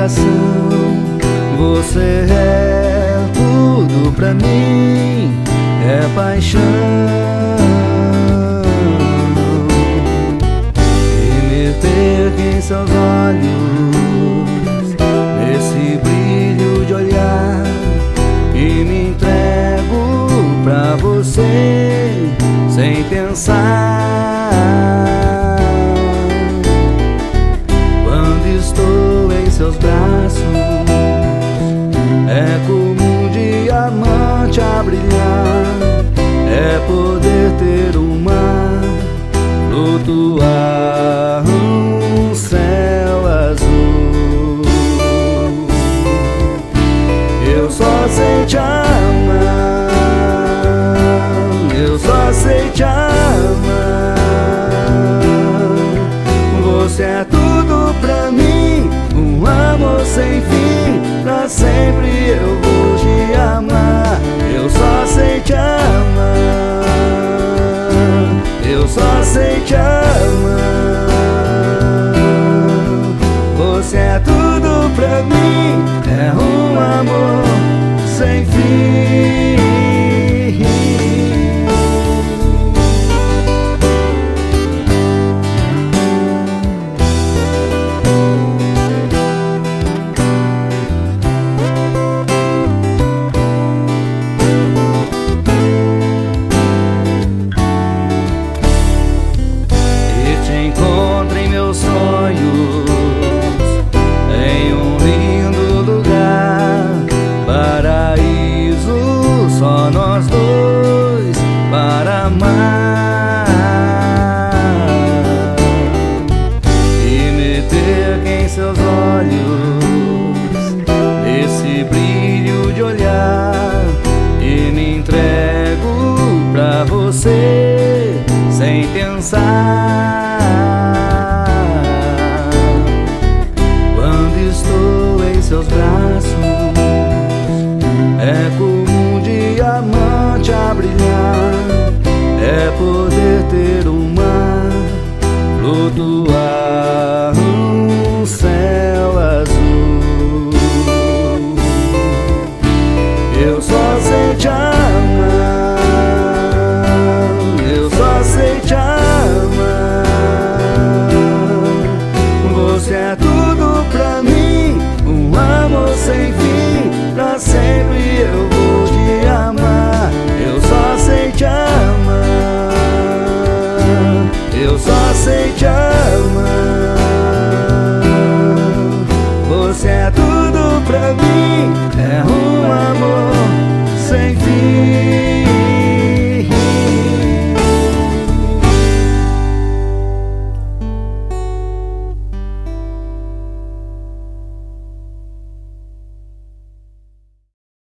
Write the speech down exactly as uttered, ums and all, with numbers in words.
explicação. Você é tudo pra mim, é paixão. E me ter em seus olhos, nesse brilho de olhar, e me entrego pra você sem pensar. Quando estou em seus braços, é como um diamante a brilhar, é poder ter um mar, flutuar num céu azul. Eu só sei te amar, eu só sei te amar. Você é tudo pra mim, um amor sem fim, pra sempre eu vou te amar. Eu só sei te amar, eu só sei te amar. Você é tudo pra mim, é um amor sem fim. Em um lindo lugar, paraíso, só nós dois para amar. E me ter em seus olhos, nesse brilho de olhar, e me entrego pra você sem pensar. Seus braços, é como um diamante a brilhar, é poder ter um mar, flutuar num céu